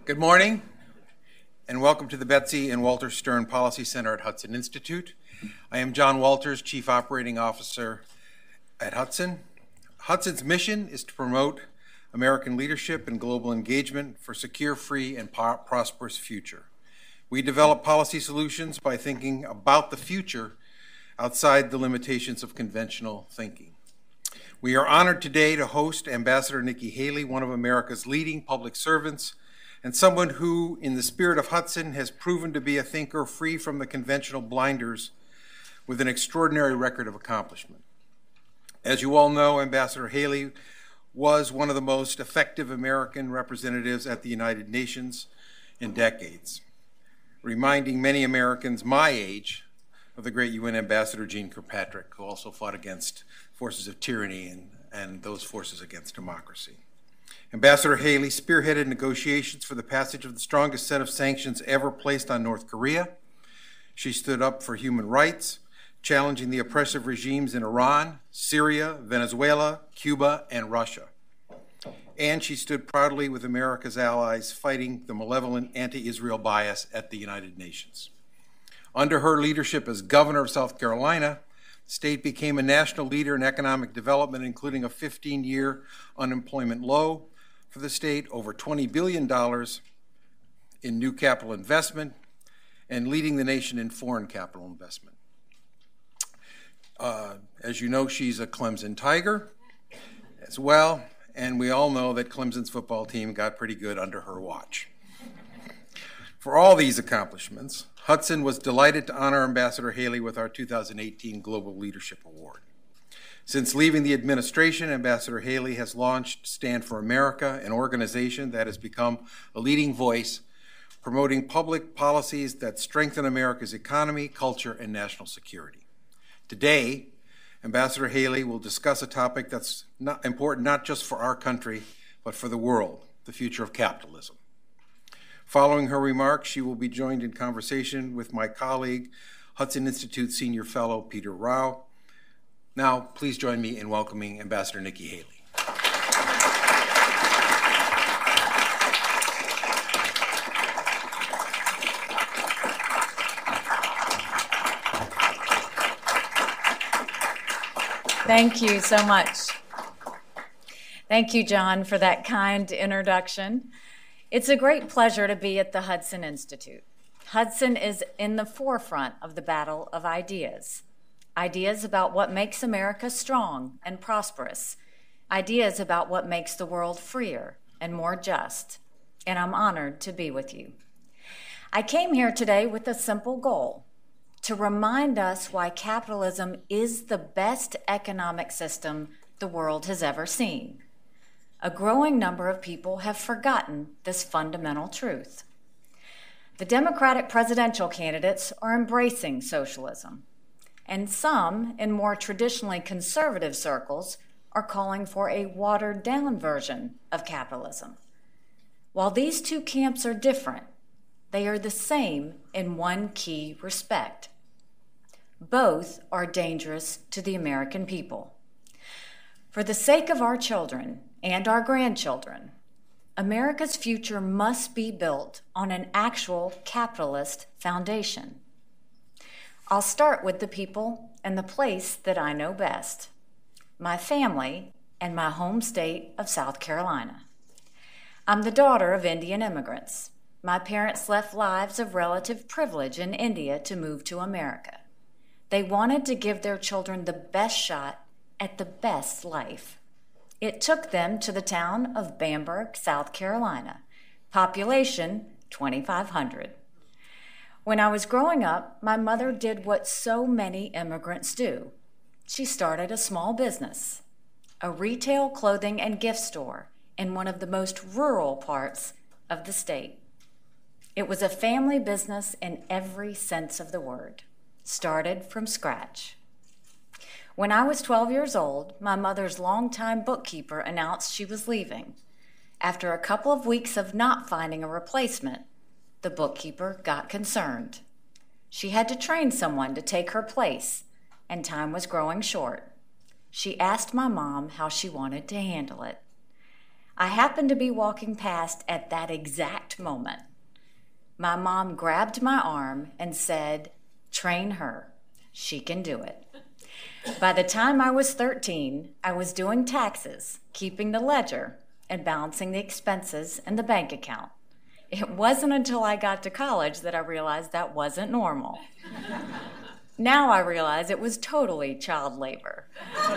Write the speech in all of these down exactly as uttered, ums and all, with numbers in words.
Good morning, and welcome to the Betsy and Walter Stern Policy Center at Hudson Institute. I am John Walters, Chief Operating Officer at Hudson. Hudson's mission is to promote American leadership and global engagement for a secure, free, and po- prosperous future. We develop policy solutions by thinking about the future outside the limitations of conventional thinking. We are honored today to host Ambassador Nikki Haley, one of America's leading public servants, and someone who, in the spirit of Hudson, has proven to be a thinker free from the conventional blinders with an extraordinary record of accomplishment. As you all know, Ambassador Haley was one of the most effective American representatives at the United Nations in decades, reminding many Americans my age of the great U N Ambassador Jeane Kirkpatrick, who also fought against forces of tyranny and, and those forces against democracy. Ambassador Haley spearheaded negotiations for the passage of the strongest set of sanctions ever placed on North Korea. She stood up for human rights, challenging the oppressive regimes in Iran, Syria, Venezuela, Cuba, and Russia. And she stood proudly with America's allies fighting the malevolent anti-Israel bias at the United Nations. Under her leadership as governor of South Carolina, the state became a national leader in economic development, including a fifteen-year unemployment low for the state, over twenty billion dollars in new capital investment, and leading the nation in foreign capital investment. Uh, as you know, she's a Clemson Tiger as well, and we all know that Clemson's football team got pretty good under her watch. For all these accomplishments, Hudson was delighted to honor Ambassador Haley with our two thousand eighteen Global Leadership Award. Since leaving the administration, Ambassador Haley has launched Stand for America, an organization that has become a leading voice promoting public policies that strengthen America's economy, culture, and national security. Today, Ambassador Haley will discuss a topic that's not important not just for our country, but for the world, the future of capitalism. Following her remarks, she will be joined in conversation with my colleague, Hudson Institute Senior Fellow Peter Rao. Now, please join me in welcoming Ambassador Nikki Haley. Thank you so much. Thank you, John, for that kind introduction. It's a great pleasure to be at the Hudson Institute. Hudson is in the forefront of the battle of ideas. Ideas about what makes America strong and prosperous. Ideas about what makes the world freer and more just. And I'm honored to be with you. I came here today with a simple goal: to remind us why capitalism is the best economic system the world has ever seen. A growing number of people have forgotten this fundamental truth. The Democratic presidential candidates are embracing socialism, and some, in more traditionally conservative circles, are calling for a watered-down version of capitalism. While these two camps are different, they are the same in one key respect. Both are dangerous to the American people. For the sake of our children and our grandchildren, America's future must be built on an actual capitalist foundation. I'll start with the people and the place that I know best, my family and my home state of South Carolina. I'm the daughter of Indian immigrants. My parents left lives of relative privilege in India to move to America. They wanted to give their children the best shot at the best life. It took them to the town of Bamberg, South Carolina, population twenty-five hundred. When I was growing up, my mother did what so many immigrants do. She started a small business, a retail clothing and gift store in one of the most rural parts of the state. It was a family business in every sense of the word, started from scratch. When I was twelve years old, my mother's longtime bookkeeper announced she was leaving. After a couple of weeks of not finding a replacement, the bookkeeper got concerned. She had to train someone to take her place, and time was growing short. She asked my mom how she wanted to handle it. I happened to be walking past at that exact moment. My mom grabbed my arm and said, "Train her. She can do it." By the time I was thirteen, I was doing taxes, keeping the ledger, and balancing the expenses in the bank account. It wasn't until I got to college that I realized that wasn't normal. Now I realize it was totally child labor.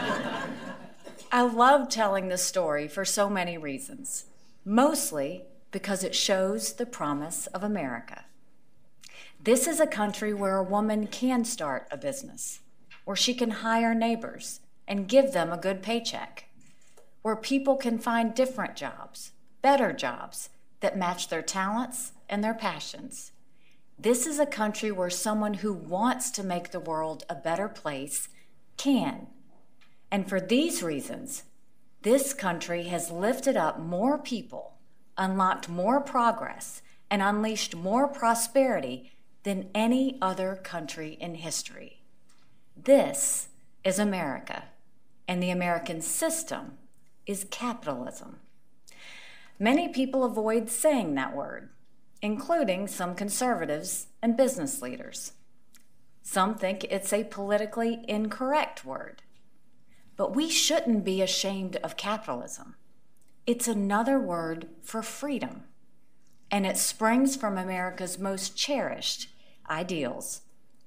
I love telling this story for so many reasons, mostly because it shows the promise of America. This is a country where a woman can start a business, where she can hire neighbors and give them a good paycheck, where people can find different jobs, better jobs that match their talents and their passions. This is a country where someone who wants to make the world a better place can. And for these reasons, this country has lifted up more people, unlocked more progress, and unleashed more prosperity than any other country in history. This is America, and the American system is capitalism. Many people avoid saying that word, including some conservatives and business leaders. Some think it's a politically incorrect word. But we shouldn't be ashamed of capitalism. It's another word for freedom, and it springs from America's most cherished ideals.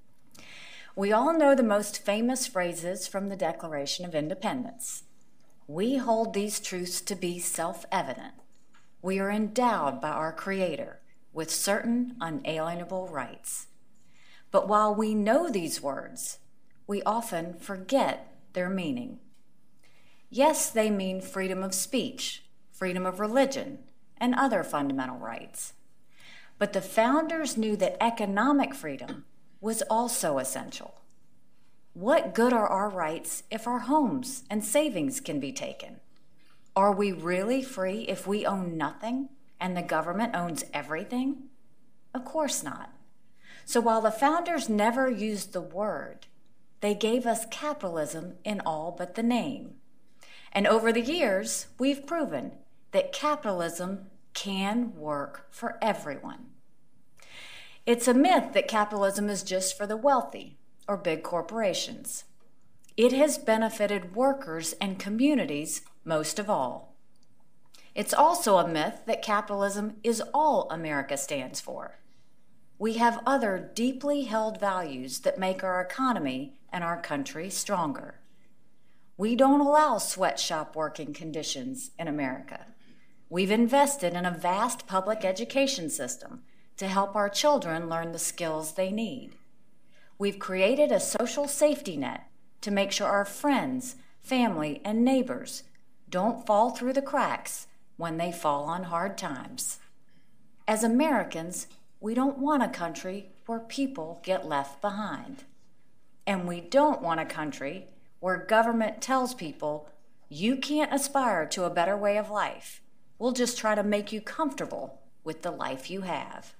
We all know the most famous phrases from the Declaration of Independence. We hold these truths to be self-evident. We are endowed by our Creator with certain unalienable rights. But while we know these words, we often forget their meaning. Yes, they mean freedom of speech, freedom of religion, and other fundamental rights. But the founders knew that economic freedom was also essential. What good are our rights if our homes and savings can be taken? Are we really free if we own nothing and the government owns everything? Of course not. So while the founders never used the word, they gave us capitalism in all but the name. And over the years, we've proven that capitalism can work for everyone. It's a myth that capitalism is just for the wealthy or big corporations. It has benefited workers and communities most of all. It's also a myth that capitalism is all America stands for. We have other deeply held values that make our economy and our country stronger. We don't allow sweatshop working conditions in America. We've invested in a vast public education system to help our children learn the skills they need. We've created a social safety net to make sure our friends, family, and neighbors don't fall through the cracks when they fall on hard times. As Americans, we don't want a country where people get left behind. And we don't want a country where government tells people, you can't aspire to a better way of life. We'll just try to make you comfortable with the life you have.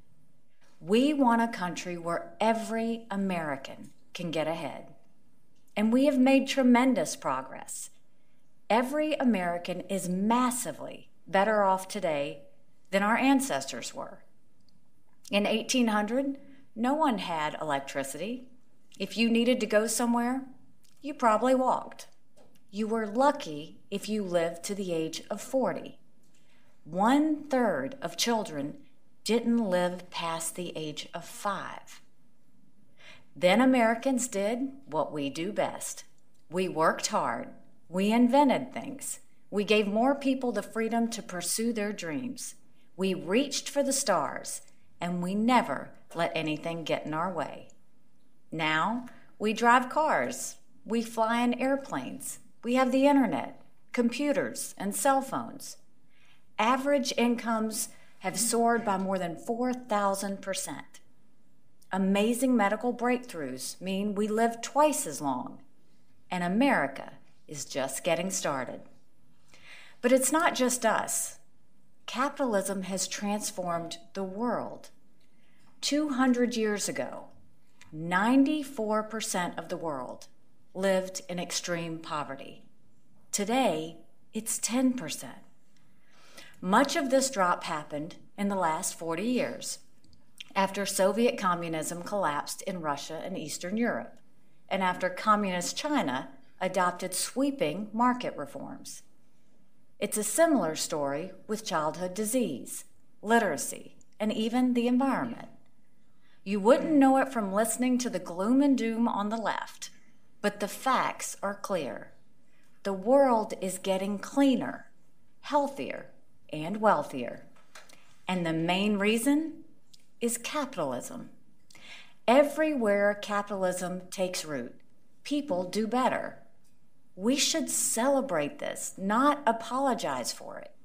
We want a country where every American can get ahead. And we have made tremendous progress. Every American is massively better off today than our ancestors were. In eighteen hundred, no one had electricity. If you needed to go somewhere, you probably walked. You were lucky if you lived to the age of forty. One third of children didn't live past the age of five. Then Americans did what we do best. We worked hard. We invented things. We gave more people the freedom to pursue their dreams. We reached for the stars, and we never let anything get in our way. Now, we drive cars. We fly in airplanes. We have the internet, computers, and cell phones. Average incomes have soared by more than four thousand percent. Amazing medical breakthroughs mean we live twice as long, and America is just getting started. But it's not just us. Capitalism has transformed the world. two hundred years ago, ninety-four percent of the world lived in extreme poverty. Today, it's ten percent. Much of this drop happened in the last forty years, after Soviet communism collapsed in Russia and Eastern Europe, and after communist China adopted sweeping market reforms. It's a similar story with childhood disease, literacy, and even the environment. You wouldn't know it from listening to the gloom and doom on the left, but the facts are clear. The world is getting cleaner, healthier, and wealthier. And the main reason is capitalism. Everywhere capitalism takes root, people do better. We should celebrate this, not apologize for it.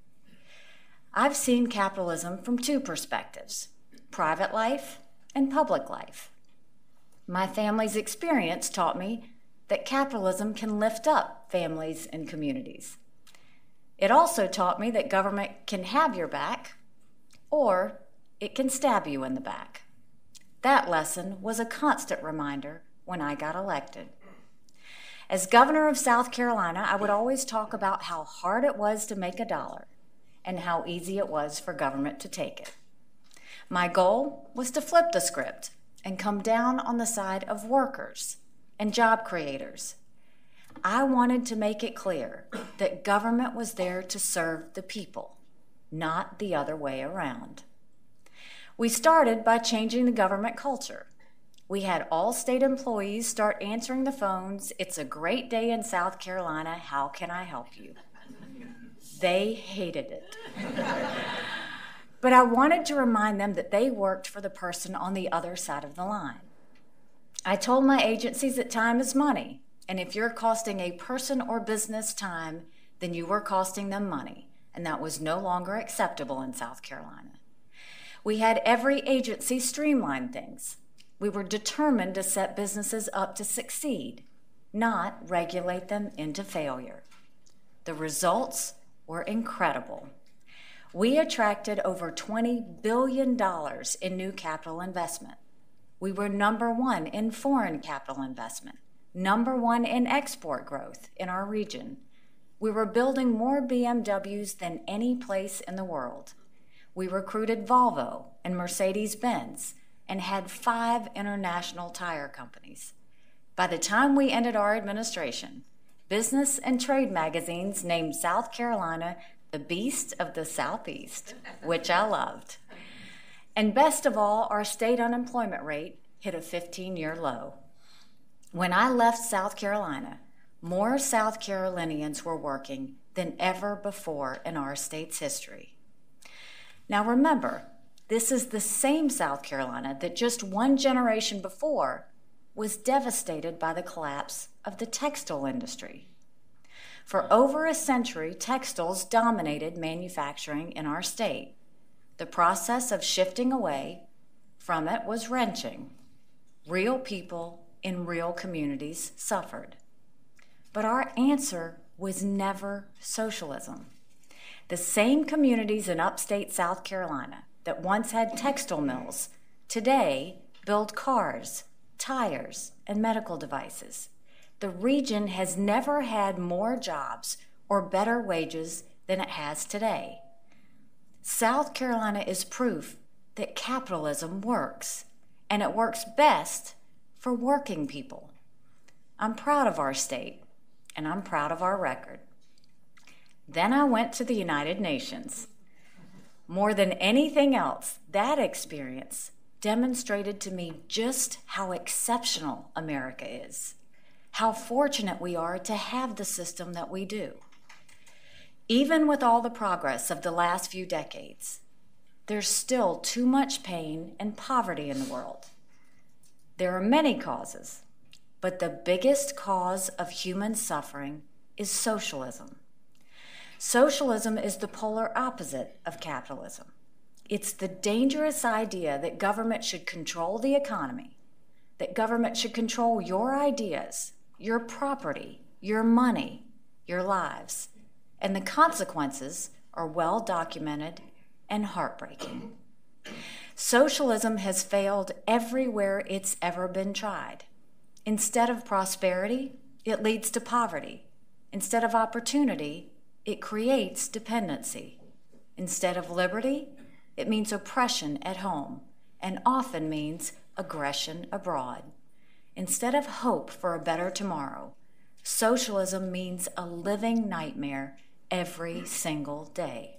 I've seen capitalism from two perspectives, private life and public life. My family's experience taught me that capitalism can lift up families and communities. It also taught me that government can have your back, or it can stab you in the back. That lesson was a constant reminder when I got elected. As governor of South Carolina, I would always talk about how hard it was to make a dollar and how easy it was for government to take it. My goal was to flip the script and come down on the side of workers and job creators. I wanted to make it clear that government was there to serve the people, not the other way around. We started by changing the government culture. We had all state employees start answering the phones. It's a great day in South Carolina. How can I help you? They hated it. But I wanted to remind them that they worked for the person on the other side of the line. I told my agencies that time is money, and if you're costing a person or business time, then you were costing them money, and that was no longer acceptable in South Carolina. We had every agency streamline things. We were determined to set businesses up to succeed, not regulate them into failure. The results were incredible. We attracted over twenty billion dollars in new capital investment. We were number one in foreign capital investment, number one in export growth in our region. We were building more B M Ws than any place in the world. We recruited Volvo and Mercedes-Benz and had five international tire companies. By the time we ended our administration, business and trade magazines named South Carolina the beast of the Southeast, which I loved. And best of all, our state unemployment rate hit a fifteen-year low. When I left South Carolina, more South Carolinians were working than ever before in our state's history. Now remember, this is the same South Carolina that just one generation before was devastated by the collapse of the textile industry. For over a century, textiles dominated manufacturing in our state. The process of shifting away from it was wrenching. Real people in real communities suffered. But our answer was never socialism. The same communities in upstate South Carolina that once had textile mills today build cars, tires, and medical devices. The region has never had more jobs or better wages than it has today. South Carolina is proof that capitalism works, and it works best for working people. I'm proud of our state, and I'm proud of our record. Then I went to the United Nations. More than anything else, that experience demonstrated to me just how exceptional America is, how fortunate we are to have the system that we do. Even with all the progress of the last few decades, there's still too much pain and poverty in the world. There are many causes, but the biggest cause of human suffering is socialism. Socialism is the polar opposite of capitalism. It's the dangerous idea that government should control the economy, that government should control your ideas, your property, your money, your lives, and the consequences are well documented and heartbreaking. Socialism has failed everywhere it's ever been tried. Instead of prosperity, it leads to poverty. Instead of opportunity, it creates dependency. Instead of liberty, it means oppression at home and often means aggression abroad. Instead of hope for a better tomorrow, socialism means a living nightmare every single day.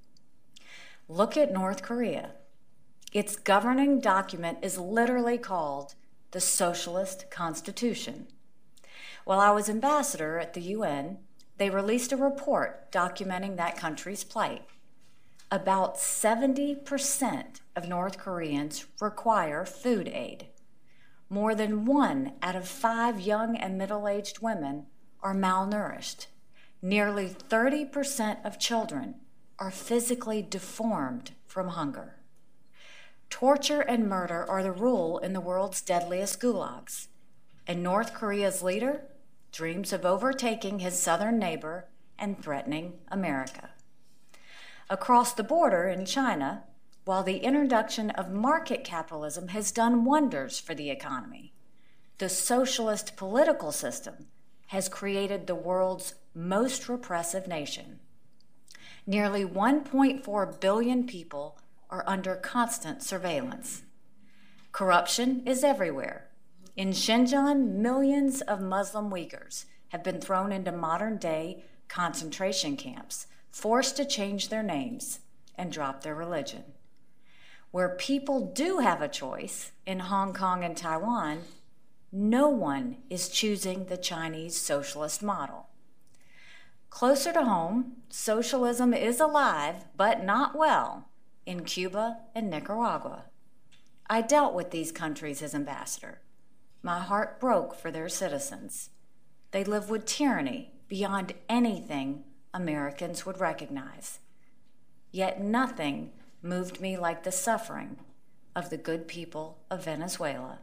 Look at North Korea. Its governing document is literally called the Socialist Constitution. While I was ambassador at the U N, they released a report documenting that country's plight. About seventy percent of North Koreans require food aid. More than one out of five young and middle-aged women are malnourished. Nearly thirty percent of children are physically deformed from hunger. Torture and murder are the rule in the world's deadliest gulags, and North Korea's leader dreams of overtaking his southern neighbor and threatening America. Across the border in China, while the introduction of market capitalism has done wonders for the economy, the socialist political system has created the world's most repressive nation. Nearly one point four billion people are under constant surveillance. Corruption is everywhere. In Xinjiang, millions of Muslim Uyghurs have been thrown into modern-day concentration camps, forced to change their names and drop their religion. Where people do have a choice, in Hong Kong and Taiwan, no one is choosing the Chinese socialist model. Closer to home, socialism is alive, but not well, in Cuba and Nicaragua. I dealt with these countries as ambassador. My heart broke for their citizens. They live with tyranny beyond anything Americans would recognize. Yet nothing moved me like the suffering of the good people of Venezuela.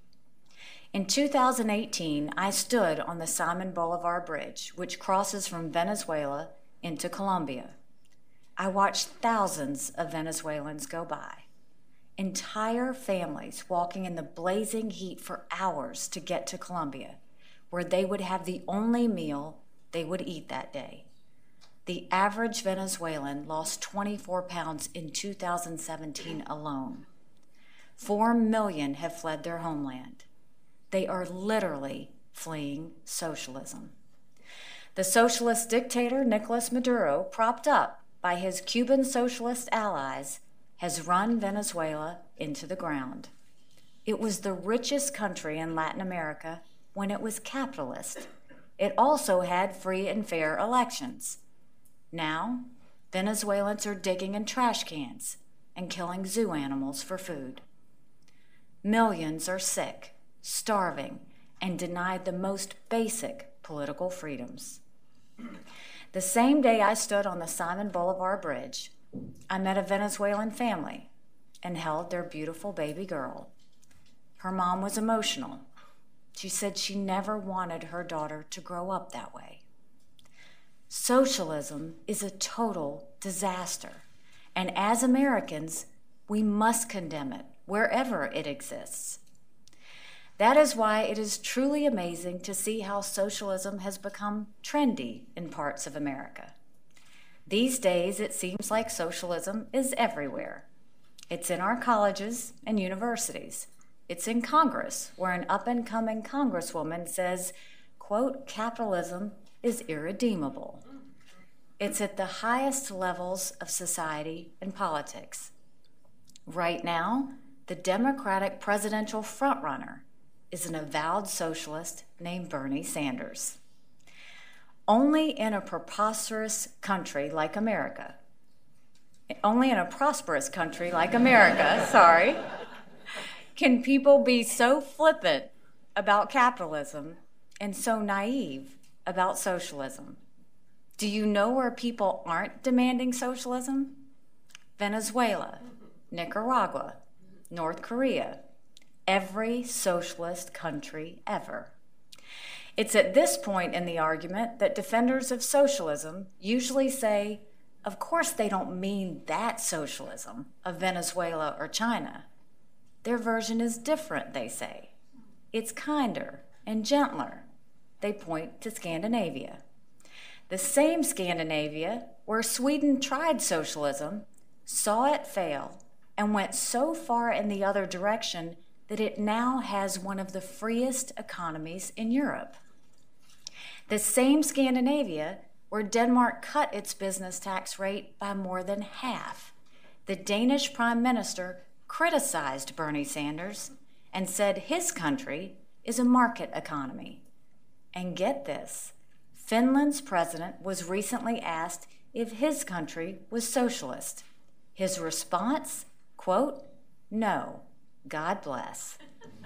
In two thousand eighteen, I stood on the Simon Bolivar Bridge, which crosses from Venezuela into Colombia. I watched thousands of Venezuelans go by, entire families walking in the blazing heat for hours to get to Colombia, where they would have the only meal they would eat that day. The average Venezuelan lost twenty-four pounds in two thousand seventeen alone. Four million have fled their homeland. They are literally fleeing socialism. The socialist dictator Nicolas Maduro, propped up by his Cuban socialist allies, has run Venezuela into the ground. It was the richest country in Latin America when it was capitalist. It also had free and fair elections. Now, Venezuelans are digging in trash cans and killing zoo animals for food. Millions are sick, starving, and denied the most basic political freedoms. The same day I stood on the Simon Bolivar Bridge, I met a Venezuelan family and held their beautiful baby girl. Her mom was emotional. She said she never wanted her daughter to grow up that way. Socialism is a total disaster, and as Americans, we must condemn it wherever it exists. That is why it is truly amazing to see how socialism has become trendy in parts of America. These days, it seems like socialism is everywhere. It's in our colleges and universities. It's in Congress, where an up-and-coming congresswoman says, quote, capitalism is irredeemable. It's at the highest levels of society and politics. Right now, the Democratic presidential frontrunner is an avowed socialist named Bernie Sanders. Only in a preposterous country like America, only in a prosperous country like America, sorry, can people be so flippant about capitalism and so naive about socialism. Do you know where people aren't demanding socialism? Venezuela, Nicaragua, North Korea, every socialist country ever. It's at this point in the argument that defenders of socialism usually say, of course they don't mean that socialism of Venezuela or China. Their version is different, they say. It's kinder and gentler. They point to Scandinavia. The same Scandinavia where Sweden tried socialism, saw it fail, and went so far in the other direction that it now has one of the freest economies in Europe. The same Scandinavia where Denmark cut its business tax rate by more than half. The Danish Prime Minister criticized Bernie Sanders and said his country is a market economy. And get this, Finland's president was recently asked if his country was socialist. His response, quote, "No, God bless."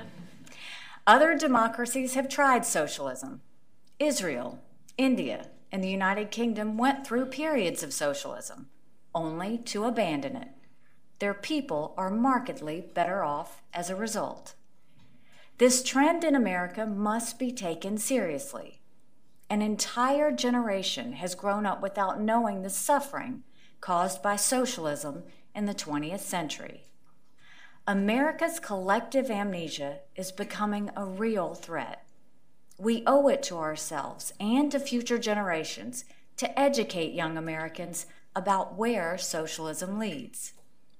Other democracies have tried socialism. Israel, India, and the United Kingdom went through periods of socialism, only to abandon it. Their people are markedly better off as a result. This trend in America must be taken seriously. An entire generation has grown up without knowing the suffering caused by socialism in the twentieth century. America's collective amnesia is becoming a real threat. We owe it to ourselves and to future generations to educate young Americans about where socialism leads.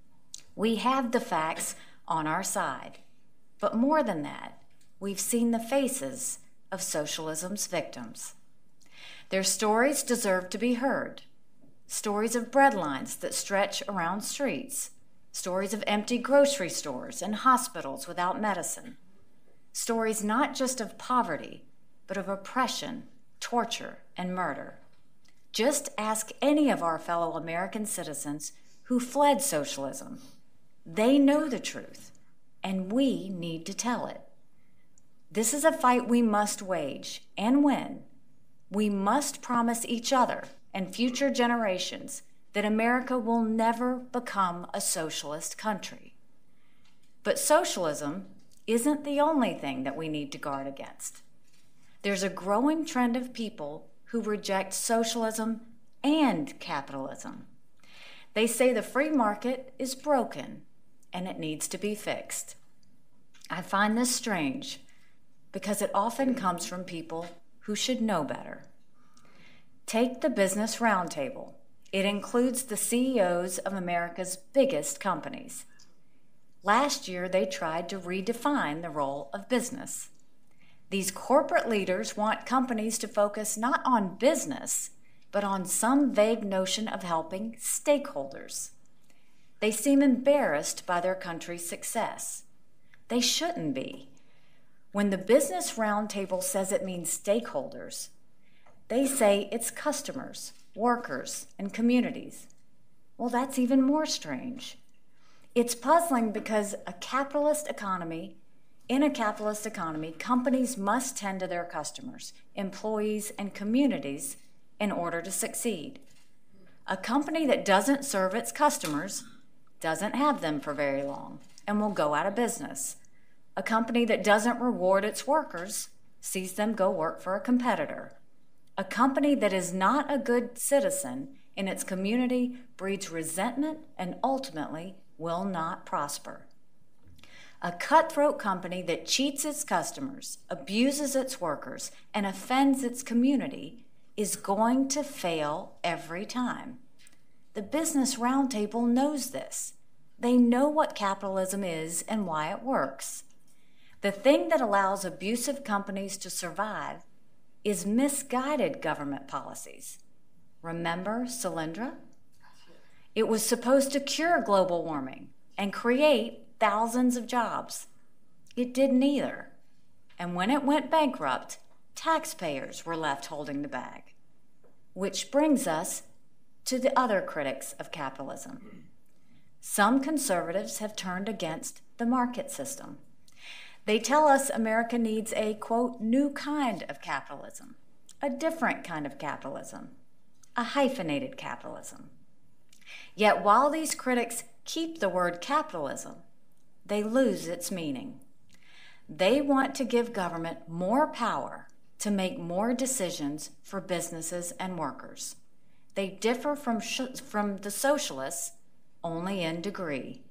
We have the facts on our side, but more than that, we've seen the faces of socialism's victims. Their stories deserve to be heard. Stories of breadlines that stretch around streets, stories of empty grocery stores and hospitals without medicine, stories not just of poverty, but of oppression, torture, and murder. Just ask any of our fellow American citizens who fled socialism. They know the truth, and we need to tell it. This is a fight we must wage and win. We must promise each other and future generations that America will never become a socialist country. But socialism isn't the only thing that we need to guard against. There's a growing trend of people who reject socialism and capitalism. They say the free market is broken and it needs to be fixed. I find this strange because it often comes from people who should know better. Take the Business Roundtable. It includes the C E Os of America's biggest companies. Last year, they tried to redefine the role of business. These corporate leaders want companies to focus not on business, but on some vague notion of helping stakeholders. They seem embarrassed by their country's success. They shouldn't be. When the Business Roundtable says it means stakeholders, they say it's customers, workers, and communities. Well, that's even more strange. It's puzzling because a capitalist economy, in a capitalist economy, companies must tend to their customers, employees, and communities in order to succeed. A company that doesn't serve its customers doesn't have them for very long and will go out of business. A company that doesn't reward its workers sees them go work for a competitor. A company that is not a good citizen in its community breeds resentment and ultimately will not prosper. A cutthroat company that cheats its customers, abuses its workers, and offends its community is going to fail every time. The Business Roundtable knows this. They know what capitalism is and why it works. The thing that allows abusive companies to survive is misguided government policies. Remember Solyndra? It was supposed to cure global warming and create thousands of jobs. It didn't either. And when it went bankrupt, taxpayers were left holding the bag. Which brings us to the other critics of capitalism. Some conservatives have turned against the market system. They tell us America needs a, quote, new kind of capitalism, a different kind of capitalism, a hyphenated capitalism. Yet while these critics keep the word capitalism, they lose its meaning. They want to give government more power to make more decisions for businesses and workers. They differ from, sh- from the socialists only in degree.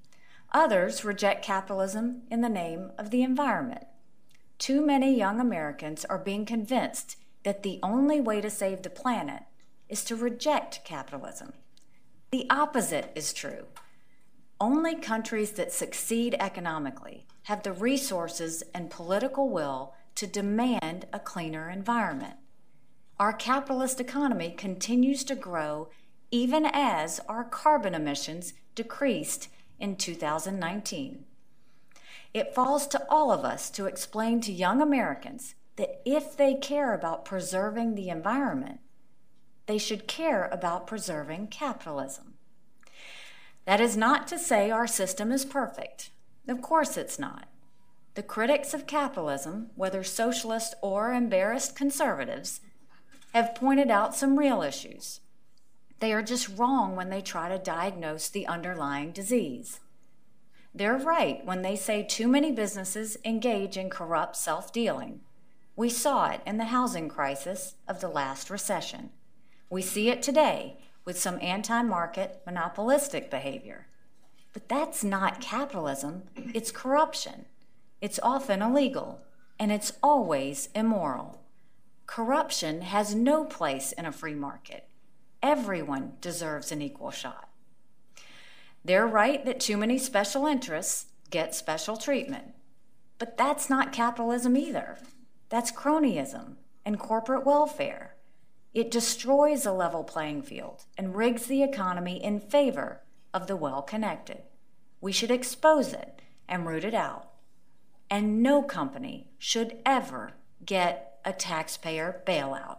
Others reject capitalism in the name of the environment. Too many young Americans are being convinced that the only way to save the planet is to reject capitalism. The opposite is true. Only countries that succeed economically have the resources and political will to demand a cleaner environment. Our capitalist economy continues to grow even as our carbon emissions decreased in two thousand nineteen. It falls to all of us to explain to young Americans that if they care about preserving the environment, they should care about preserving capitalism. That is not to say our system is perfect. Of course it's not. The critics of capitalism, whether socialist or embarrassed conservatives, have pointed out some real issues. They are just wrong when they try to diagnose the underlying disease. They're right when they say too many businesses engage in corrupt self-dealing. We saw it in the housing crisis of the last recession. We see it today with some anti-market, monopolistic behavior. But that's not capitalism, it's corruption. It's often illegal, and it's always immoral. Corruption has no place in a free market. Everyone deserves an equal shot. They're right that too many special interests get special treatment. But that's not capitalism either. That's cronyism and corporate welfare. It destroys a level playing field and rigs the economy in favor of the well-connected. We should expose it and root it out. And no company should ever get a taxpayer bailout.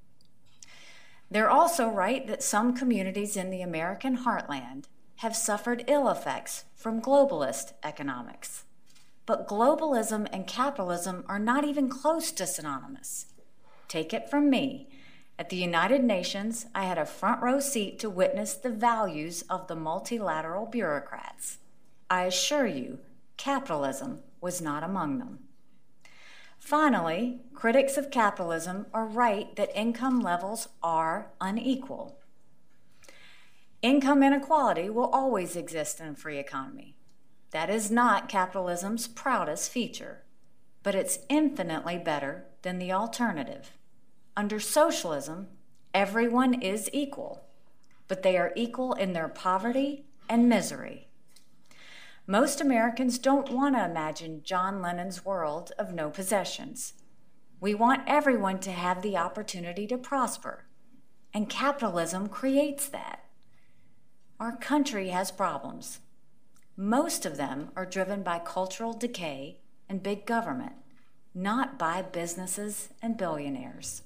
They're also right that some communities in the American heartland have suffered ill effects from globalist economics. But globalism and capitalism are not even close to synonymous. Take it from me. At the United Nations, I had a front row seat to witness the values of the multilateral bureaucrats. I assure you, capitalism was not among them. Finally, critics of capitalism are right that income levels are unequal. Income inequality will always exist in a free economy. That is not capitalism's proudest feature, but it's infinitely better than the alternative. Under socialism, everyone is equal, but they are equal in their poverty and misery. Most Americans don't want to imagine John Lennon's world of no possessions. We want everyone to have the opportunity to prosper, and capitalism creates that. Our country has problems. Most of them are driven by cultural decay and big government, not by businesses and billionaires.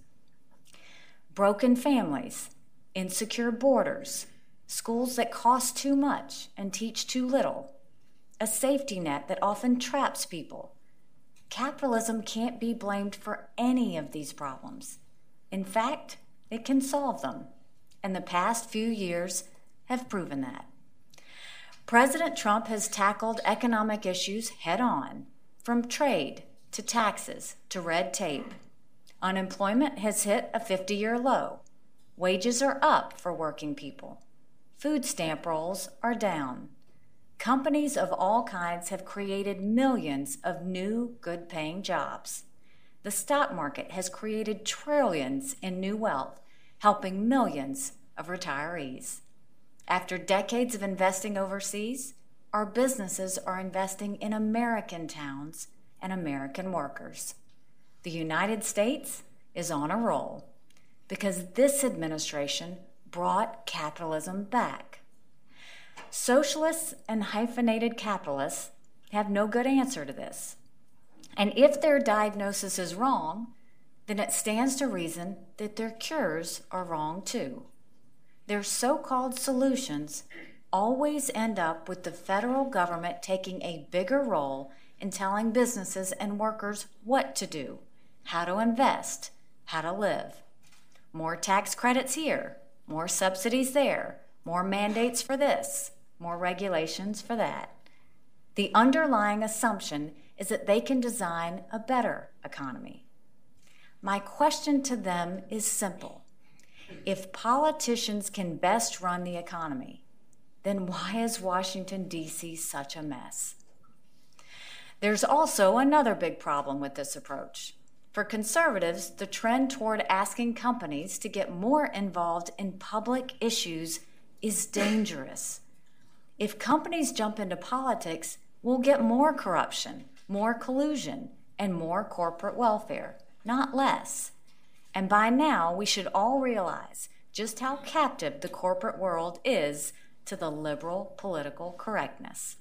Broken families, insecure borders, schools that cost too much and teach too little, a safety net that often traps people. Capitalism can't be blamed for any of these problems. In fact, it can solve them, and the past few years have proven that. President Trump has tackled economic issues head-on, from trade to taxes to red tape. Unemployment has hit a fifty-year low. Wages are up for working people. Food stamp rolls are down. Companies of all kinds have created millions of new, good-paying jobs. The stock market has created trillions in new wealth, helping millions of retirees. After decades of investing overseas, our businesses are investing in American towns and American workers. The United States is on a roll because this administration brought capitalism back. Socialists and hyphenated capitalists have no good answer to this. And if their diagnosis is wrong, then it stands to reason that their cures are wrong too. Their so-called solutions always end up with the federal government taking a bigger role in telling businesses and workers what to do, how to invest, how to live. More tax credits here, more subsidies there, more mandates for this, more regulations for that. The underlying assumption is that they can design a better economy. My question to them is simple. If politicians can best run the economy, then why is Washington, D C such a mess? There's also another big problem with this approach. For conservatives, the trend toward asking companies to get more involved in public issues is dangerous. If companies jump into politics, we'll get more corruption, more collusion, and more corporate welfare, not less. And by now, we should all realize just how captive the corporate world is to the liberal political correctness.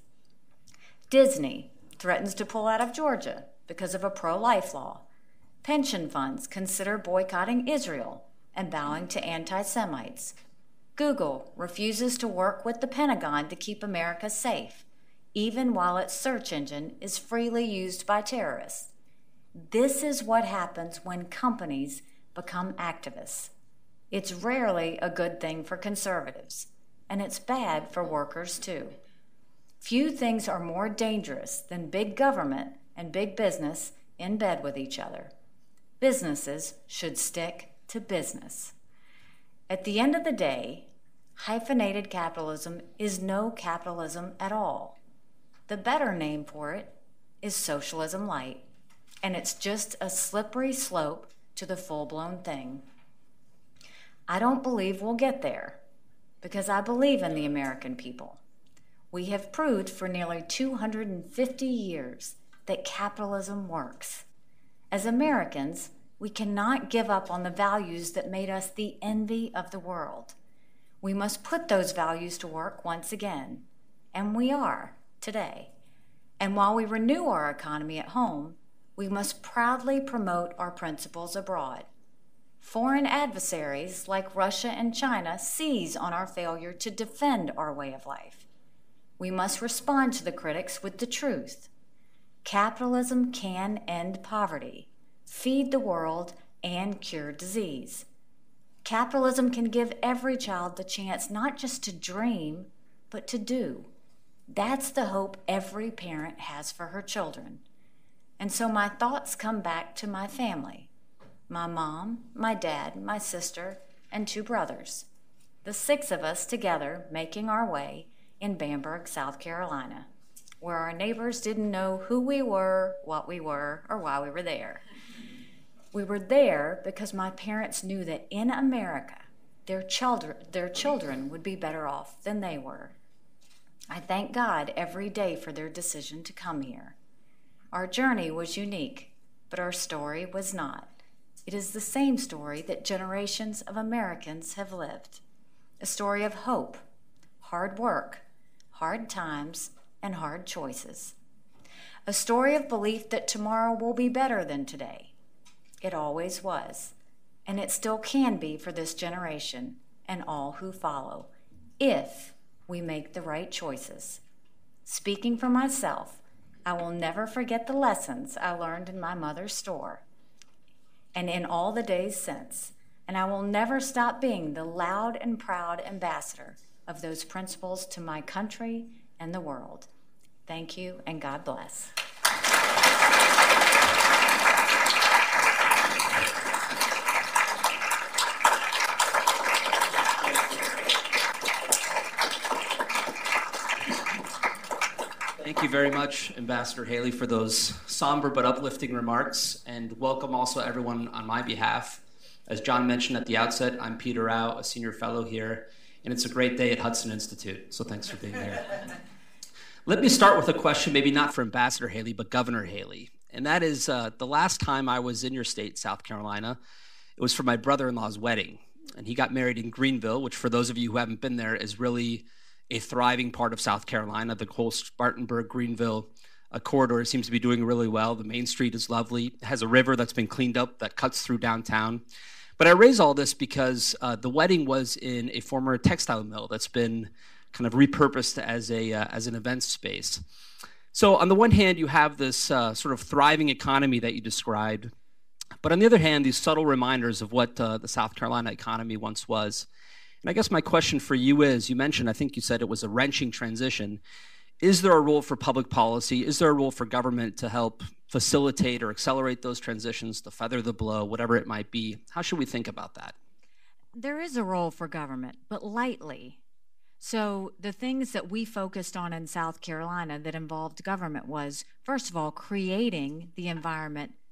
Disney threatens to pull out of Georgia because of a pro-life law. Pension funds consider boycotting Israel and bowing to anti-Semites. Google refuses to work with the Pentagon to keep America safe, even while its search engine is freely used by terrorists. This is what happens when companies become activists. It's rarely a good thing for conservatives, and it's bad for workers too. Few things are more dangerous than big government and big business in bed with each other. Businesses should stick to business. At the end of the day, hyphenated capitalism is no capitalism at all. The better name for it is socialism light, and it's just a slippery slope to the full-blown thing. I don't believe we'll get there, because I believe in the American people. We have proved for nearly two hundred fifty years that capitalism works. As Americans, we cannot give up on the values that made us the envy of the world. We must put those values to work once again, and we are today. And while we renew our economy at home, we must proudly promote our principles abroad. Foreign adversaries like Russia and China seize on our failure to defend our way of life. We must respond to the critics with the truth. Capitalism can end poverty, feed the world, and cure disease. Capitalism can give every child the chance not just to dream, but to do. That's the hope every parent has for her children. And so my thoughts come back to my family, my mom, my dad, my sister, and two brothers, the six of us together making our way in Bamberg, South Carolina, where our neighbors didn't know who we were, what we were, or why we were there. We were there because my parents knew that in America, their children, their children would be better off than they were. I thank God every day for their decision to come here. Our journey was unique, but our story was not. It is the same story that generations of Americans have lived. A story of hope, hard work, hard times, and hard choices. A story of belief that tomorrow will be better than today. It always was, and it still can be for this generation and all who follow, if we make the right choices. Speaking for myself, I will never forget the lessons I learned in my mother's store and in all the days since, and I will never stop being the loud and proud ambassador of those principles to my country and the world. Thank you, and God bless. Thank you very much, Ambassador Haley, for those somber but uplifting remarks, and welcome also everyone on my behalf. As John mentioned at the outset, I'm Peter Rao, a senior fellow here, and it's a great day at Hudson Institute, so thanks for being here. Let me start with a question, maybe not for Ambassador Haley, but Governor Haley, and that is uh, the last time I was in your state, South Carolina, it was for my brother-in-law's wedding, and he got married in Greenville, which for those of you who haven't been there is really a thriving part of South Carolina. The whole Spartanburg-Greenville uh, corridor seems to be doing really well. The Main Street is lovely. It has a river that's been cleaned up that cuts through downtown. But I raise all this because uh, the wedding was in a former textile mill that's been kind of repurposed as a uh, as an event space. So on the one hand, you have this uh, sort of thriving economy that you described, but on the other hand, these subtle reminders of what uh, the South Carolina economy once was. And I guess my question for you is, you mentioned, I think you said it was a wrenching transition. Is there a role for public policy? Is there a role for government to help facilitate or accelerate those transitions, to feather the blow, whatever it might be? How should we think about that? There is a role for government, but lightly. So the things that we focused on in South Carolina that involved government was, first of all, creating the environment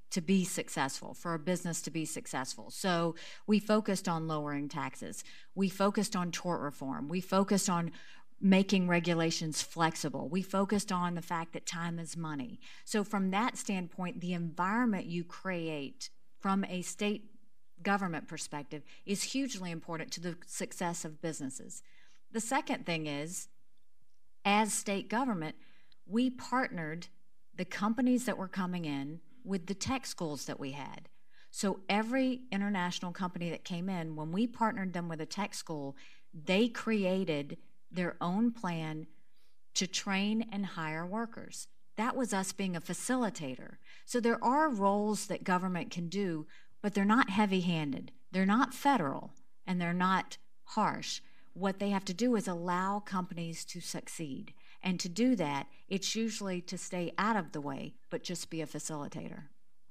to be successful, for a business to be successful. So we focused on lowering taxes. We focused on tort reform. We focused on making regulations flexible. We focused on the fact that time is money. So from that standpoint, the environment you create from a state government perspective is hugely important to the success of businesses. The second thing is, as state government, we partnered the companies that were coming in with the tech schools that we had. So every international company that came in, when we partnered them with a tech school, they created their own plan to train and hire workers. That was us being a facilitator. So there are roles that government can do, but they're not heavy-handed. They're not federal, and they're not harsh. What they have to do is allow companies to succeed. And to do that, it's usually to stay out of the way, but just be a facilitator.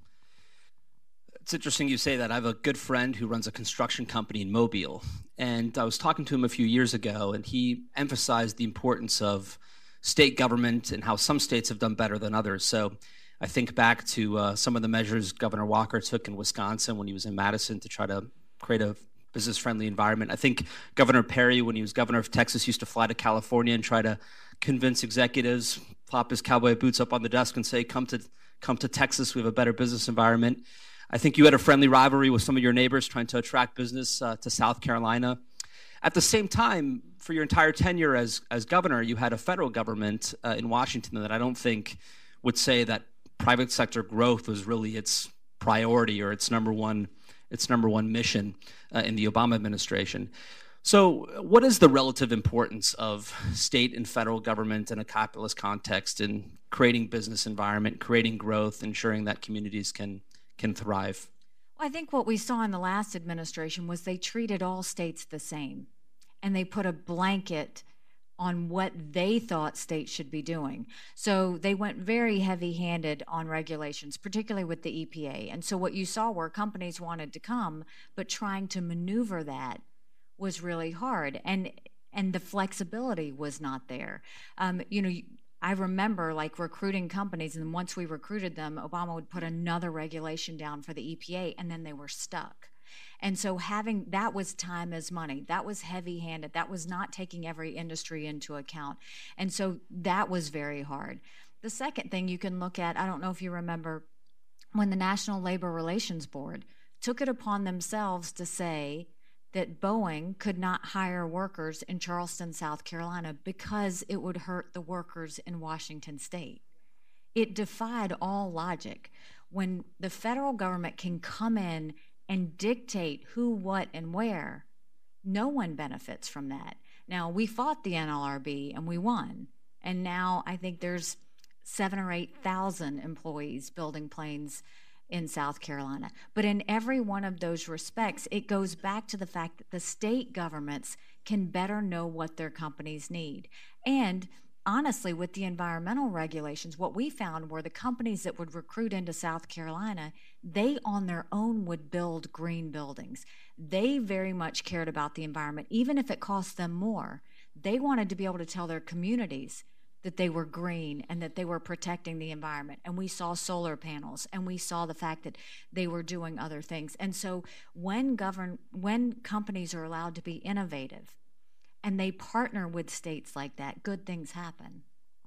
It's interesting you say that. I have a good friend who runs a construction company in Mobile, and I was talking to him a few years ago, and he emphasized the importance of state government and how some states have done better than others. So I think back to uh, some of the measures Governor Walker took in Wisconsin when he was in Madison to try to create a business-friendly environment. I think Governor Perry, when he was governor of Texas, used to fly to California and try to convince executives, plop his cowboy boots up on the desk and say, come to come to Texas, we have a better business environment. I think you had a friendly rivalry with some of your neighbors trying to attract business uh, to South Carolina. At the same time, for your entire tenure as, as governor, you had a federal government uh, in Washington that I don't think would say that private sector growth was really its priority or its number one its number one mission uh, in the Obama administration. So what is the relative importance of state and federal government in a capitalist context in creating business environment, creating growth, ensuring that communities can can thrive? Well, I think what we saw in the last administration was they treated all states the same, and they put a blanket on what they thought states should be doing. So they went very heavy-handed on regulations, particularly with the E P A. And so what you saw were companies wanted to come, but trying to maneuver that was really hard. And and the flexibility was not there. Um, you know, I remember like recruiting companies, and once we recruited them, Obama would put another regulation down for the E P A, and then they were stuck. And so having, that was time as money. That was heavy-handed. That was not taking every industry into account. And so that was very hard. The second thing you can look at, I don't know if you remember, when the National Labor Relations Board took it upon themselves to say that Boeing could not hire workers in Charleston, South Carolina, because it would hurt the workers in Washington State. It defied all logic. When the federal government can come in and dictate who, what, and where, no one benefits from that. Now, we fought the N L R B and we won. And now I think there's seven or eight thousand employees building planes in South Carolina. But in every one of those respects, it goes back to the fact that the state governments can better know what their companies need. And honestly, with the environmental regulations, what we found were the companies that would recruit into South Carolina, they on their own would build green buildings. They very much cared about the environment, even if it cost them more. They wanted to be able to tell their communities that they were green and that they were protecting the environment. And we saw solar panels, and we saw the fact that they were doing other things. And so when govern, when companies are allowed to be innovative, and they partner with states like that, good things happen.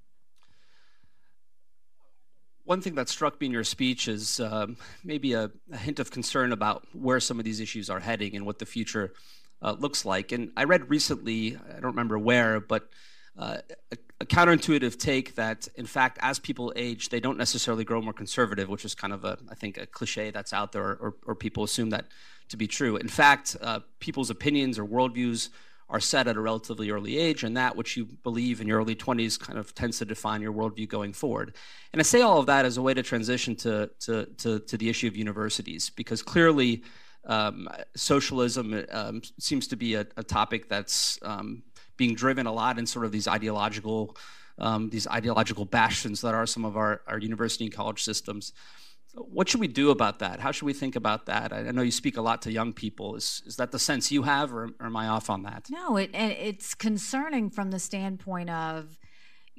One thing that struck me in your speech is um, maybe a, a hint of concern about where some of these issues are heading and what the future uh, looks like. And I read recently, I don't remember where, but uh, a, a counterintuitive take that, in fact, as people age, they don't necessarily grow more conservative, which is kind of, a, I think, a cliche that's out there, or, or people assume that to be true. In fact, uh, people's opinions or worldviews are set at a relatively early age, and that which you believe in your early twenties kind of tends to define your worldview going forward. And I say all of that as a way to transition to to to, to the issue of universities, because clearly um, socialism um, seems to be a, a topic that's um, being driven a lot in sort of these ideological um, these ideological bastions that are some of our, our university and college systems. What should we do about that? How should we think about that? I know you speak a lot to young people. Is is that the sense you have, or, or am I off on that? No, it, it's concerning from the standpoint of,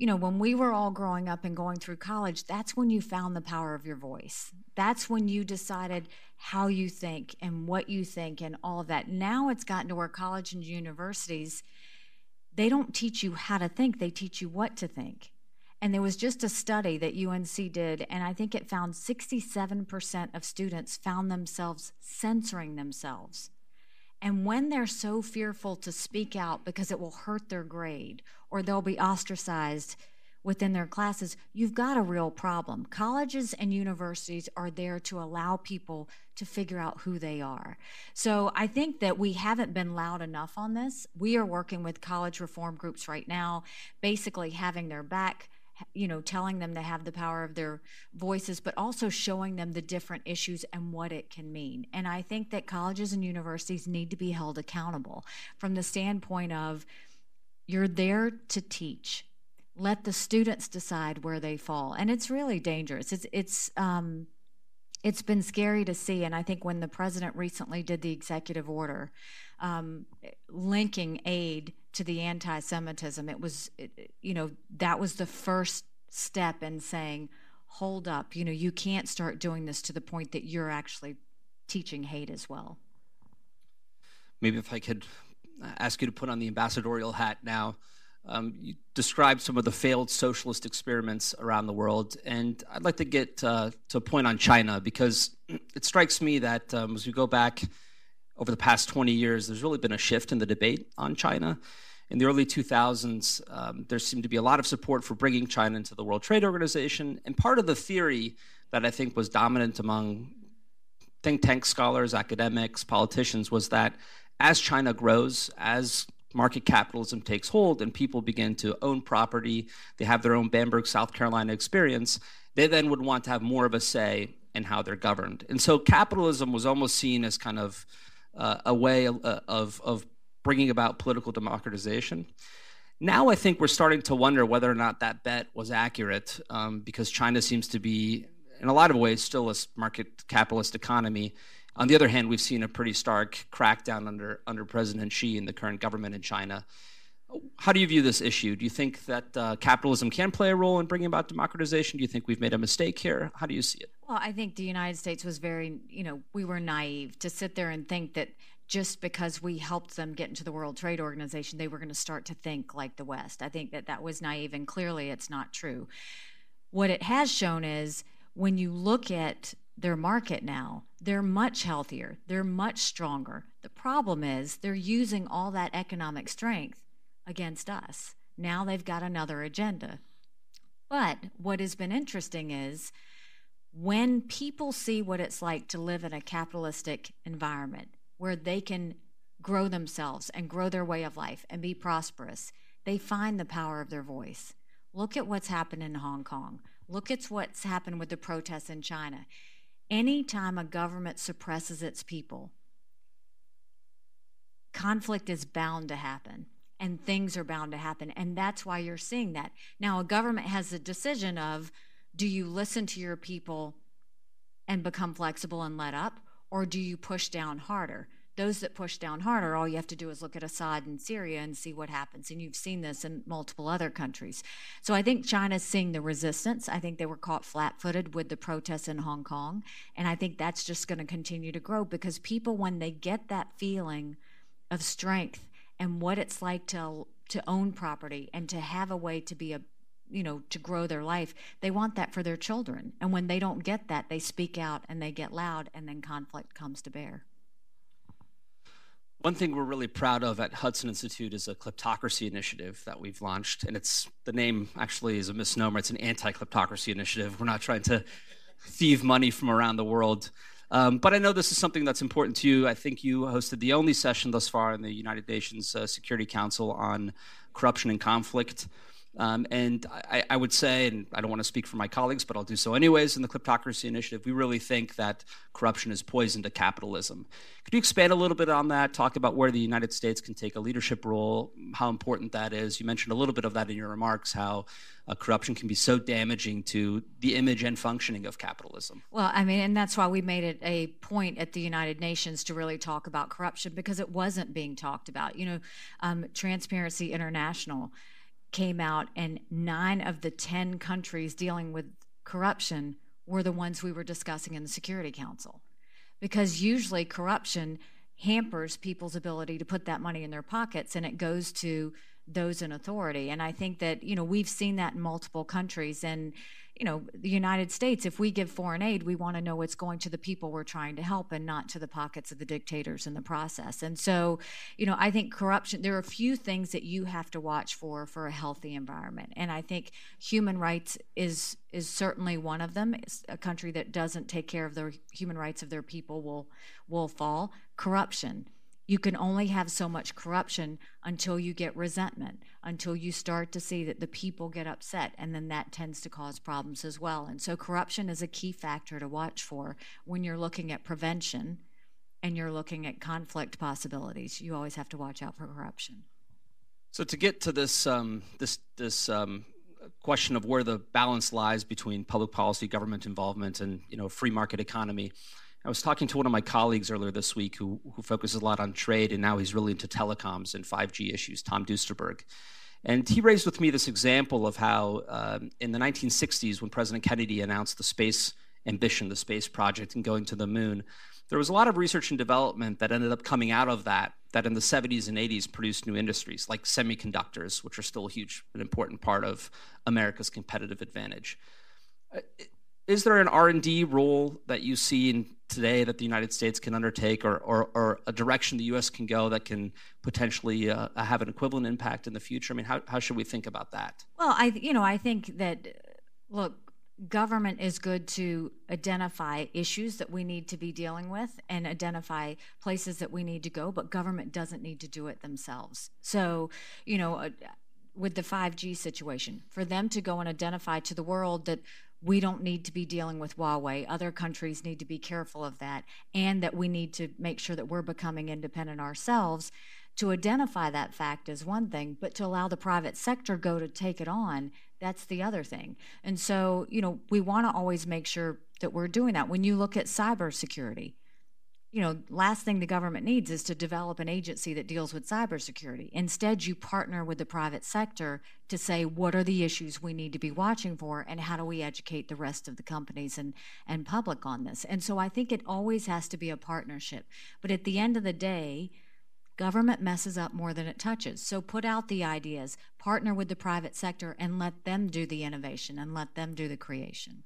you know, when we were all growing up and going through college, that's when you found the power of your voice. That's when you decided how you think and what you think and all of that. Now it's gotten to where college and universities, they don't teach you how to think, they teach you what to think. And there was just a study that U N C did, and I think it found sixty-seven percent of students found themselves censoring themselves. And when they're so fearful to speak out because it will hurt their grade or they'll be ostracized within their classes, you've got a real problem. Colleges and universities are there to allow people to figure out who they are. So I think that we haven't been loud enough on this. We are working with college reform groups right now, basically having their back, you know, telling them to have the power of their voices, but also showing them the different issues and what it can mean. And I think that colleges and universities need to be held accountable from the standpoint of you're there to teach. Let the students decide where they fall. And it's really dangerous. It's, it's, um, it's been scary to see. And I think when the president recently did the executive order um, linking aid to the anti-Semitism, it was, it, you know, that was the first step in saying, hold up, you know, you can't start doing this to the point that you're actually teaching hate as well. Maybe if I could ask you to put on the ambassadorial hat now. Um, you described some of the failed socialist experiments around the world, and I'd like to get uh, to a point on China, because it strikes me that um, as we go back over the past twenty years, there's really been a shift in the debate on China. In the early two thousands, um, there seemed to be a lot of support for bringing China into the World Trade Organization, and part of the theory that I think was dominant among think tank scholars, academics, politicians was that as China grows, as market capitalism takes hold and people begin to own property, they have their own Bamberg, South Carolina experience, they then would want to have more of a say in how they're governed. And so capitalism was almost seen as kind of uh, a way of, of, of bringing about political democratization. Now I think we're starting to wonder whether or not that bet was accurate, um, because China seems to be, in a lot of ways, still a market capitalist economy. On the other hand, we've seen a pretty stark crackdown under, under President Xi and the current government in China. How do you view this issue? Do you think that uh, capitalism can play a role in bringing about democratization? Do you think we've made a mistake here? How do you see it? Well, I think the United States was very, you know, we were naive to sit there and think that just because we helped them get into the World Trade Organization, they were going to start to think like the West. I think that that was naive, and clearly it's not true. What it has shown is when you look at their market now, they're much healthier, they're much stronger. The problem is they're using all that economic strength against us. Now they've got another agenda. But what has been interesting is when people see what it's like to live in a capitalistic environment where they can grow themselves and grow their way of life and be prosperous, they find the power of their voice. Look at what's happened in Hong Kong. Look at what's happened with the protests in China. Anytime a government suppresses its people, conflict is bound to happen, and things are bound to happen, and that's why you're seeing that. Now, a government has a decision of, do you listen to your people and become flexible and let up, or do you push down harder? Those that push down harder, all you have to do is look at Assad in Syria and see what happens. And you've seen this in multiple other countries. So I think China's seeing the resistance. I think they were caught flat-footed with the protests in Hong Kong. And I think that's just going to continue to grow, because people, when they get that feeling of strength and what it's like to to own property and to have a way to be a, you know, to grow their life, they want that for their children. And when they don't get that, they speak out and they get loud, and then conflict comes to bear. One thing we're really proud of at Hudson Institute is a kleptocracy initiative that we've launched, and it's, the name actually is a misnomer. It's an anti-kleptocracy initiative. We're not trying to thieve money from around the world. Um, but I know this is something that's important to you. I think you hosted the only session thus far in the United Nations uh, Security Council on corruption and conflict. Um, and I, I would say, and I don't want to speak for my colleagues, but I'll do so anyways, in the Kleptocracy Initiative, we really think that corruption is poison to capitalism. Could you expand a little bit on that, talk about where the United States can take a leadership role, how important that is? You mentioned a little bit of that in your remarks, how uh, corruption can be so damaging to the image and functioning of capitalism. Well, I mean, and that's why we made it a point at the United Nations to really talk about corruption, because it wasn't being talked about. You know, um, Transparency International came out, and nine of the ten countries dealing with corruption were the ones we were discussing in the Security Council. Because usually corruption hampers people's ability to put that money in their pockets, and it goes to those in authority. And I think that, you know, we've seen that in multiple countries. And, you know, the United States, if we give foreign aid, we want to know it's going to the people we're trying to help and not to the pockets of the dictators in the process. And so, you know, I think corruption, there are a few things that you have to watch for for a healthy environment. And I think human rights is is certainly one of them. It's a country that doesn't take care of the human rights of their people will will fall. Corruption. You can only have so much corruption until you get resentment, until you start to see that the people get upset, and then that tends to cause problems as well. And so corruption is a key factor to watch for when you're looking at prevention and you're looking at conflict possibilities. You always have to watch out for corruption. So to get to this um, this this um, question of where the balance lies between public policy, government involvement, and you know free market economy, I was talking to one of my colleagues earlier this week who, who focuses a lot on trade, and now he's really into telecoms and five G issues, Tom Duesterberg. And he raised with me this example of how um, in the nineteen sixties, when President Kennedy announced the space ambition, the space project, and going to the moon, there was a lot of research and development that ended up coming out of that, that in the seventies and eighties produced new industries, like semiconductors, which are still a huge and important part of America's competitive advantage. Uh, Is there an R and D role that you see in today that the United States can undertake, or, or, or a direction the U S can go that can potentially uh, have an equivalent impact in the future? I mean, how, how should we think about that? Well, I you know I think that, look, government is good to identify issues that we need to be dealing with and identify places that we need to go, but government doesn't need to do it themselves. So, you know, uh, with the five G situation, for them to go and identify to the world that we don't need to be dealing with Huawei, other countries need to be careful of that, and that we need to make sure that we're becoming independent ourselves. To identify that fact is one thing, but to allow the private sector go to take it on, that's the other thing. And so, you know, we want to always make sure that we're doing that. When you look at cybersecurity, you know, last thing the government needs is to develop an agency that deals with cybersecurity. Instead, you partner with the private sector to say, what are the issues we need to be watching for, and how do we educate the rest of the companies and, and public on this? And so I think it always has to be a partnership. But at the end of the day, government messes up more than it touches. So put out the ideas, partner with the private sector, and let them do the innovation and let them do the creation.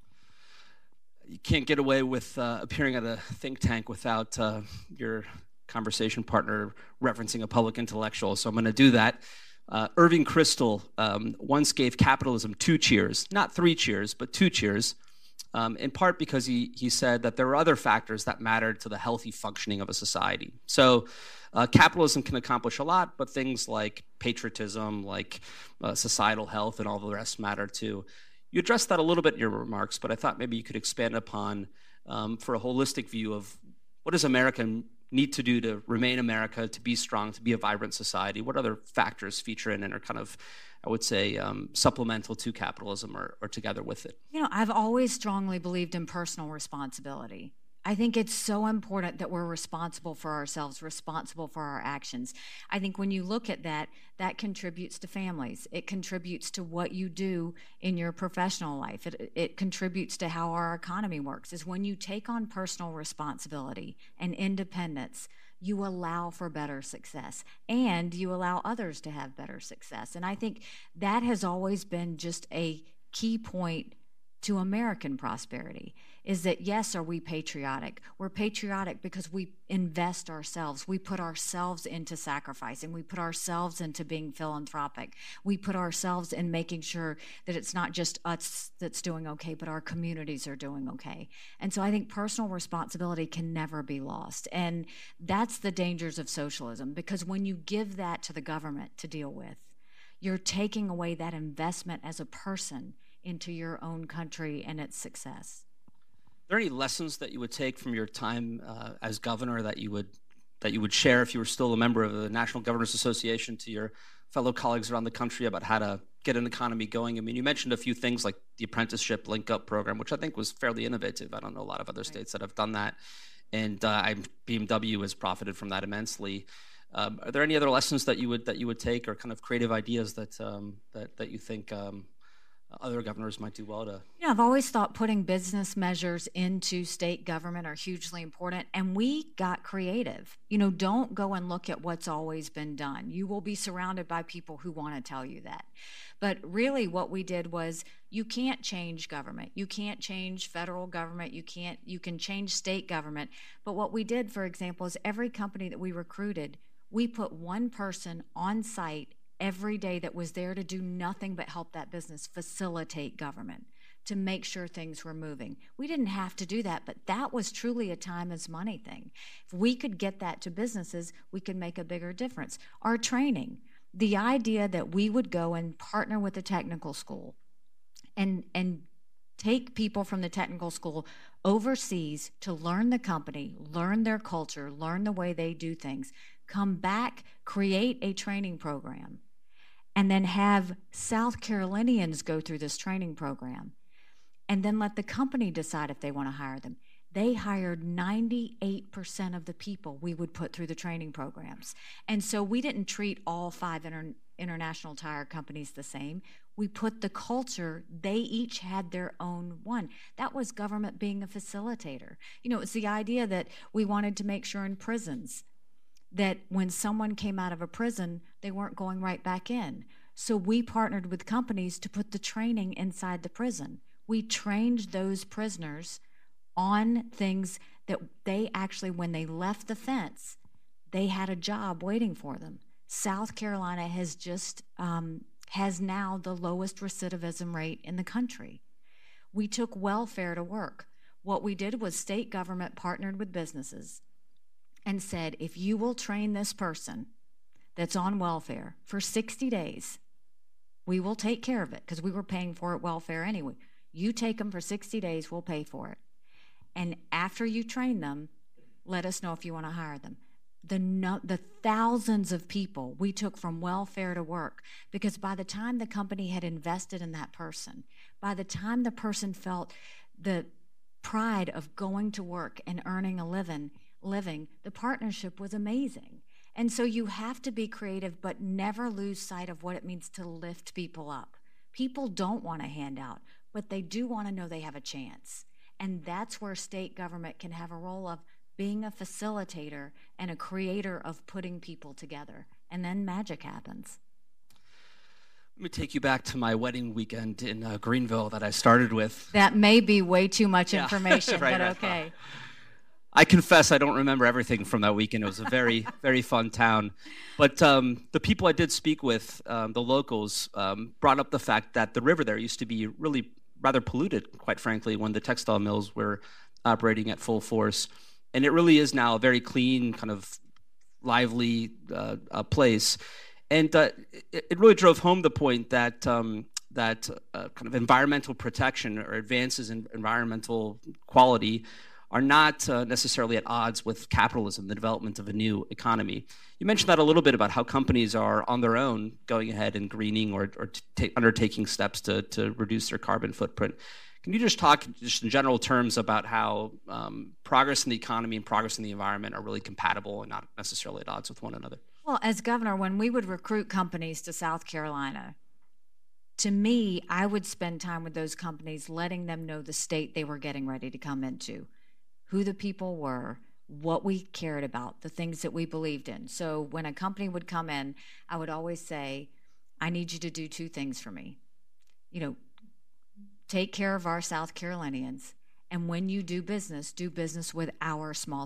You can't get away with uh, appearing at a think tank without uh, your conversation partner referencing a public intellectual, so I'm going to do that. Uh, Irving Kristol um, once gave capitalism two cheers, not three cheers, but two cheers, um, in part because he, he said that there are other factors that matter to the healthy functioning of a society. So uh, capitalism can accomplish a lot, but things like patriotism, like uh, societal health, and all the rest matter too. You addressed that a little bit in your remarks, but I thought maybe you could expand upon um, for a holistic view of what does America need to do to remain America, to be strong, to be a vibrant society? What other factors feature in and are kind of, I would say, um, supplemental to capitalism or, or together with it? You know, I've always strongly believed in personal responsibility. I think it's so important that we're responsible for ourselves, responsible for our actions. I think when you look at that, that contributes to families. It contributes to what you do in your professional life. It, it contributes to how our economy works. Is when you take on personal responsibility and independence, you allow for better success, and you allow others to have better success. And I think that has always been just a key point to American prosperity, is that, yes, are we patriotic? We're patriotic because we invest ourselves. We put ourselves into sacrificing. We put ourselves into being philanthropic. We put ourselves in making sure that it's not just us that's doing okay, but our communities are doing okay. And so I think personal responsibility can never be lost. And that's the dangers of socialism, because when you give that to the government to deal with, you're taking away that investment as a person into your own country and its success. Are there any lessons that you would take from your time uh, as governor that you would that you would share if you were still a member of the National Governors Association to your fellow colleagues around the country about how to get an economy going? I mean, you mentioned a few things like the apprenticeship link-up program, which I think was fairly innovative. I don't know a lot of other states that have done that, and uh, I, B M W has profited from that immensely. Um, are there any other lessons that you would that you would take, or kind of creative ideas that um, that that you think um, other governors might do well to? Yeah, I've always thought putting business measures into state government are hugely important, and we got creative. You know, don't go and look at what's always been done. You will be surrounded by people who want to tell you that. But really what we did was, you can't change government. You can't change federal government. You can't, you can change state government. But what we did, for example, is every company that we recruited, we put one person on site every day that was there to do nothing but help that business facilitate government, to make sure things were moving. We didn't have to do that, but that was truly a time is money thing. If we could get that to businesses, we could make a bigger difference. Our training, the idea that we would go and partner with a technical school and, and take people from the technical school overseas to learn the company, learn their culture, learn the way they do things, come back, create a training program, and then have South Carolinians go through this training program, and then let the company decide if they want to hire them. They hired ninety-eight percent of the people we would put through the training programs. And so we didn't treat all five inter- international tire companies the same. We put the culture, they each had their own one. That was government being a facilitator. You know, it's the idea that we wanted to make sure in prisons that when someone came out of a prison, they weren't going right back in. So we partnered with companies to put the training inside the prison. We trained those prisoners on things that they actually, when they left the fence, they had a job waiting for them. South Carolina has just, um, has now the lowest recidivism rate in the country. We took welfare to work. What we did was state government partnered with businesses and said, if you will train this person that's on welfare for sixty days, we will take care of it, because we were paying for it welfare anyway. You take them for sixty days, we'll pay for it. And after you train them, let us know if you want to hire them. The, no, the thousands of people we took from welfare to work, because by the time the company had invested in that person, by the time the person felt the pride of going to work and earning a living, living, the partnership was amazing. And so you have to be creative, but never lose sight of what it means to lift people up. People don't want a handout, but they do want to know they have a chance. And that's where state government can have a role of being a facilitator and a creator of putting people together. And then magic happens. Let me take you back to my wedding weekend in uh, Greenville that I started with. That may be way too much Yeah. information, Right, but right. okay. I confess I don't remember everything from that weekend. It was a very, very fun town. But um, the people I did speak with, um, the locals, um, brought up the fact that the river there used to be really rather polluted, quite frankly, when the textile mills were operating at full force. And it really is now a very clean, kind of lively uh, uh, place. And uh, it, it really drove home the point that um, that uh, kind of environmental protection or advances in environmental quality are not uh, necessarily at odds with capitalism, the development of a new economy. You mentioned that a little bit about how companies are on their own going ahead and greening or, or t- undertaking steps to, to reduce their carbon footprint. Can you just talk just in general terms about how um, progress in the economy and progress in the environment are really compatible and not necessarily at odds with one another? Well, as governor, when we would recruit companies to South Carolina, to me, I would spend time with those companies letting them know the state they were getting ready to come into, who the people were, what we cared about, the things that we believed in. So when a company would come in, I would always say, I need you to do two things for me. You know, take care of our South Carolinians, and when you do business, do business with our small,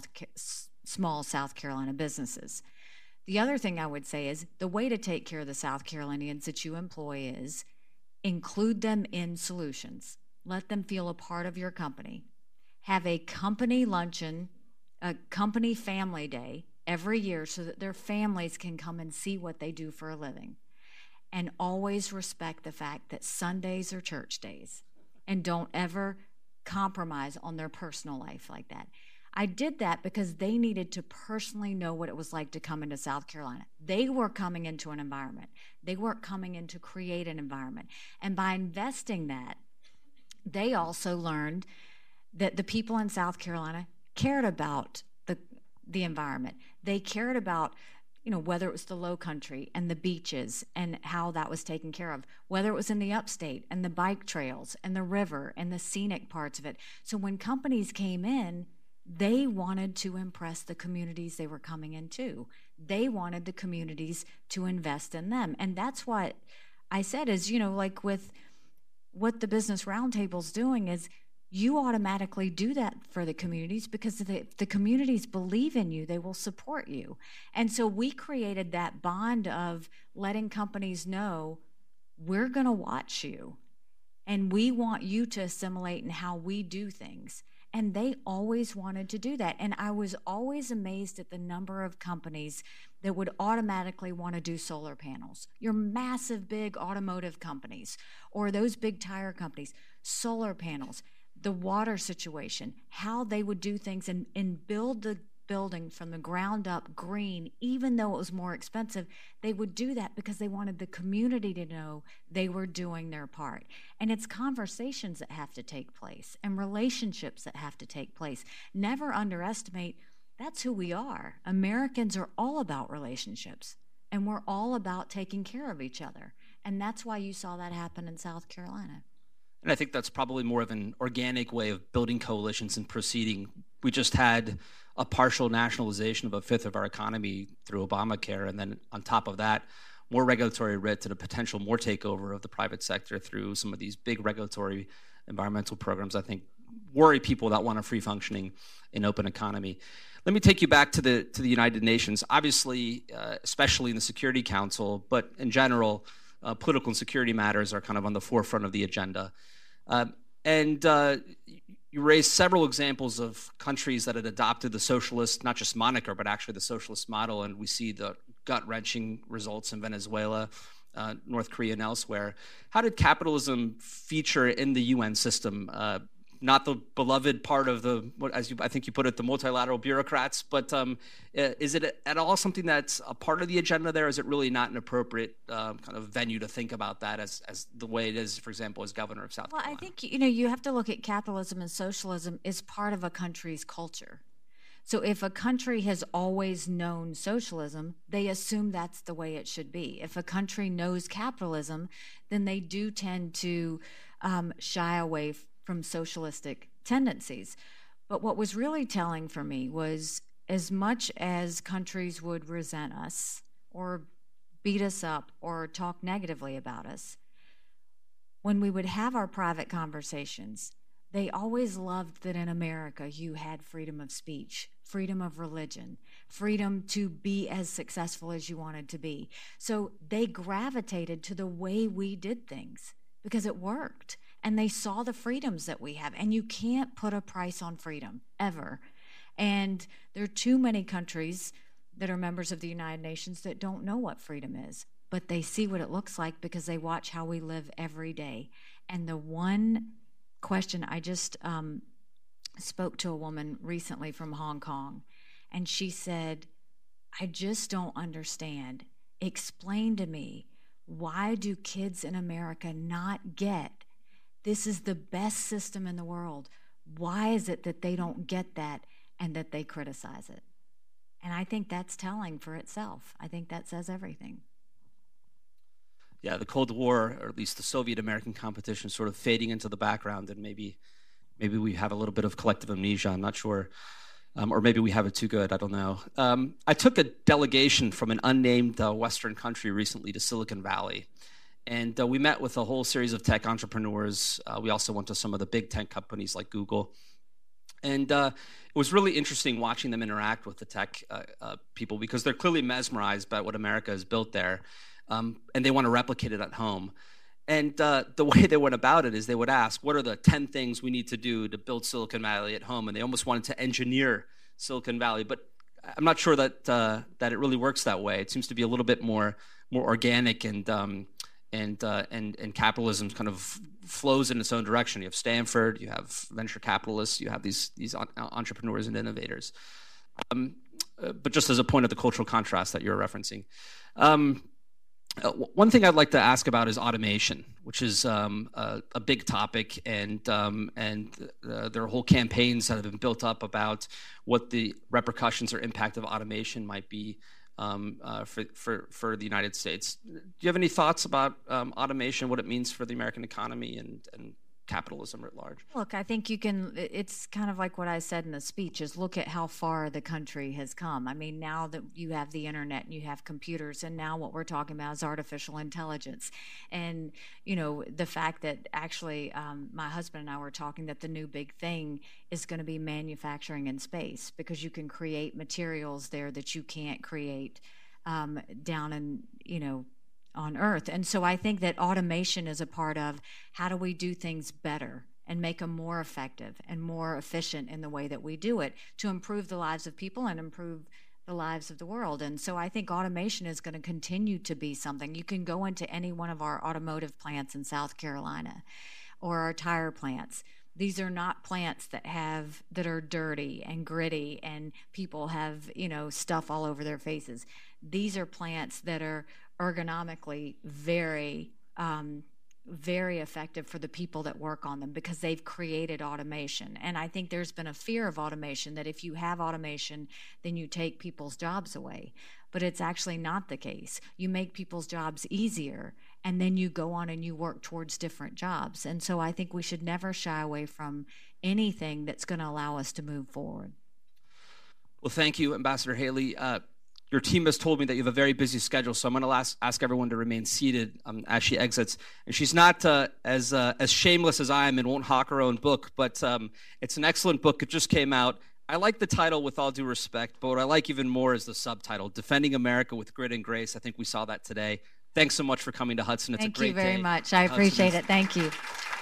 small South Carolina businesses. The other thing I would say is the way to take care of the South Carolinians that you employ is include them in solutions. Let them feel a part of your company. Have a company luncheon, a company family day every year so that their families can come and see what they do for a living. And always respect the fact that Sundays are church days, and don't ever compromise on their personal life like that. I did that because they needed to personally know what it was like to come into South Carolina. They were coming into an environment. They weren't coming in to create an environment. And by investing that, they also learned that the people in South Carolina cared about the the environment. They cared about you know, whether it was the Low Country and the beaches and how that was taken care of, whether it was in the upstate and the bike trails and the river and the scenic parts of it. So when companies came in, they wanted to impress the communities they were coming into. They wanted the communities to invest in them. And that's what I said is, you know, like with what the Business Roundtable's doing is you automatically do that for the communities because if the, if the communities believe in you, they will support you. And so we created that bond of letting companies know we're going to watch you and we want you to assimilate in how we do things. And they always wanted to do that. And I was always amazed at the number of companies that would automatically want to do solar panels. Your massive, big automotive companies or those big tire companies, solar panels, the water situation, how they would do things and, and build the building from the ground up green, even though it was more expensive. They would do that because they wanted the community to know they were doing their part. And it's conversations that have to take place and relationships that have to take place. Never underestimate, that's who we are. Americans are all about relationships, and we're all about taking care of each other. And that's why you saw that happen in South Carolina. And I think that's probably more of an organic way of building coalitions and proceeding. We just had a partial nationalization of a fifth of our economy through Obamacare, and then on top of that, more regulatory writ and a potential more takeover of the private sector through some of these big regulatory environmental programs, I think worry people that want a free functioning and open economy. Let me take you back to the to the United Nations. Obviously, uh, especially in the Security Council, but in general, uh, political and security matters are kind of on the forefront of the agenda. Uh, and uh, you raised several examples of countries that had adopted the socialist, not just moniker, but actually the socialist model. And we see the gut-wrenching results in Venezuela, uh, North Korea, and elsewhere. How did capitalism feature in the U N system? Uh, not the beloved part of the, as you, I think you put it, the multilateral bureaucrats, but um, is it at all something that's a part of the agenda there? Is it really not an appropriate um, kind of venue to think about that as, as the way it is, for example, as governor of South well, Carolina? Well, I think, you know, you have to look at capitalism and socialism as part of a country's culture. So if a country has always known socialism, they assume that's the way it should be. If a country knows capitalism, then they do tend to um, shy away from socialistic tendencies. But what was really telling for me was as much as countries would resent us or beat us up or talk negatively about us, when we would have our private conversations, they always loved that in America you had freedom of speech, freedom of religion, freedom to be as successful as you wanted to be. So they gravitated to the way we did things because it worked. And they saw the freedoms that we have. And you can't put a price on freedom, ever. And there are too many countries that are members of the United Nations that don't know what freedom is. But they see what it looks like because they watch how we live every day. And the one question, I just um, spoke to a woman recently from Hong Kong. And she said, I just don't understand. Explain to me, why do kids in America not get this is the best system in the world? Why is it that they don't get that and that they criticize it? And I think that's telling for itself. I think that says everything. Yeah, the Cold War, or at least the Soviet-American competition, sort of fading into the background, and maybe maybe we have a little bit of collective amnesia, I'm not sure. Um, or maybe we have it too good, I don't know. Um, I took a delegation from an unnamed uh, Western country recently to Silicon Valley. And uh, we met with a whole series of tech entrepreneurs. Uh, we also went to some of the big tech companies like Google. And uh, it was really interesting watching them interact with the tech uh, uh, people because they're clearly mesmerized by what America has built there. Um, and they want to replicate it at home. And uh, the way they went about it is they would ask, what are the ten things we need to do to build Silicon Valley at home? And they almost wanted to engineer Silicon Valley. But I'm not sure that uh, that it really works that way. It seems to be a little bit more, more organic and um, And, uh, and and capitalism kind of flows in its own direction. You have Stanford, you have venture capitalists, you have these these entrepreneurs and innovators. Um, uh, but just as a point of the cultural contrast that you're referencing, um, uh, one thing I'd like to ask about is automation, which is um, a, a big topic, and um, and uh, there are whole campaigns that have been built up about what the repercussions or impact of automation might be um, uh, for, for, for the United States. Do you have any thoughts about um, automation, what it means for the American economy and, and capitalism at large? Look, I think you can, it's kind of like what I said in the speech, is look at how far the country has come. I mean, now that you have the internet and you have computers, and now what we're talking about is artificial intelligence. And, you know, the fact that actually um, my husband and I were talking that the new big thing is going to be manufacturing in space, because you can create materials there that you can't create um, down in, you know, on Earth. And so I think that automation is a part of how do we do things better and make them more effective and more efficient in the way that we do it to improve the lives of people and improve the lives of the world. And so I think automation is going to continue to be something. You can go into any one of our automotive plants in South Carolina or our tire plants. These are not plants that have that are dirty and gritty and people have, you know, stuff all over their faces. These are plants that are ergonomically very, um, very effective for the people that work on them because they've created automation. And I think there's been a fear of automation that if you have automation, then you take people's jobs away. But it's actually not the case. You make people's jobs easier, and then you go on and you work towards different jobs. And so I think we should never shy away from anything that's going to allow us to move forward. Well, thank you, Ambassador Haley. Uh, Your team has told me that you have a very busy schedule, so I'm going to ask, ask everyone to remain seated um, as she exits. And she's not uh, as uh, as shameless as I am and won't hawk her own book, but um, it's an excellent book. It just came out. I like the title, with all due respect, but what I like even more is the subtitle, Defending America with Grit and Grace. I think we saw that today. Thanks so much for coming to Hudson. It's Thank a great you very day. much. I appreciate it. Thank you.